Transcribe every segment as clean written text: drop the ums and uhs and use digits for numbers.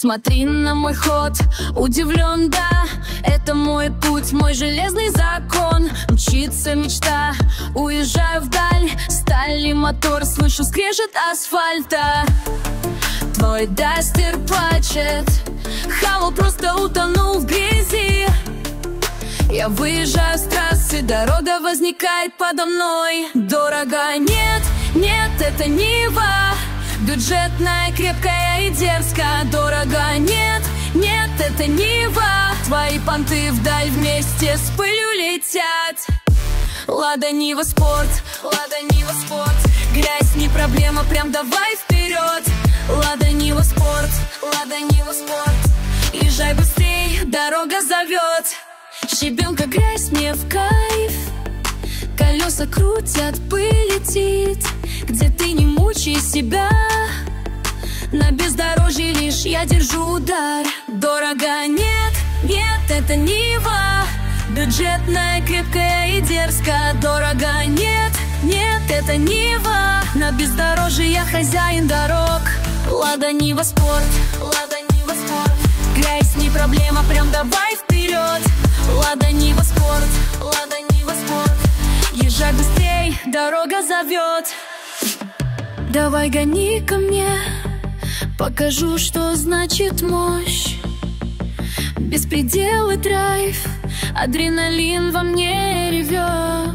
Смотри на мой ход, удивлен, да. Это мой путь, мой железный закон. Мчится мечта, уезжаю вдаль. Стали мотор, слышу скрежет асфальта. Твой дастер плачет, Хавал просто утонул в грязи. Я выезжаю с трассы, дорога возникает подо мной. Дорого, нет, нет, это Нива. Бюджетная, крепкая и дерзкая. Дорого, нет, нет, это Нива. Твои понты вдаль вместе с пылью летят. Лада Нива спорт, Лада Нива спорт. Грязь не проблема, прям давай вперед. Лада Нива спорт, Лада Нива спорт. Езжай быстрей, дорога зовет. Щебенка, грязь мне в кайф. Колеса крутят, пыль летит. Где ты не мучай себя. На бездорожье лишь я держу удар. Дорого, нет, нет, это Нива. Бюджетная, крепкая и дерзкая. Дорого, нет, нет, это Нива. На бездорожье я хозяин дорог. Лада Нива спорт, Лада Нива спорт. Грязь не проблема, прям давай вперед. Лада Нива спорт, Лада Нива спорт. Езжай быстрей, дорога зовет. Давай гони ко мне, покажу, что значит мощь. Беспредел и драйв, адреналин во мне ревет.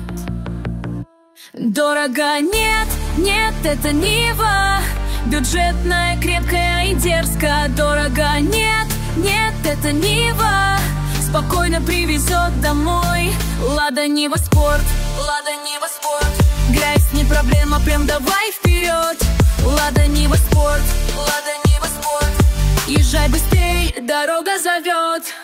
Дорого, нет, нет, это Нива. Бюджетная, крепкая и дерзкая. Дорого, нет, нет, это Нива. Спокойно привезет домой. Лада Нива спорт, Лада Нива спорт. Грязь не проблема, прям давай вперед. Лада Нива спорт, Лада Нива спорт. Езжай быстрей, дорога зовет.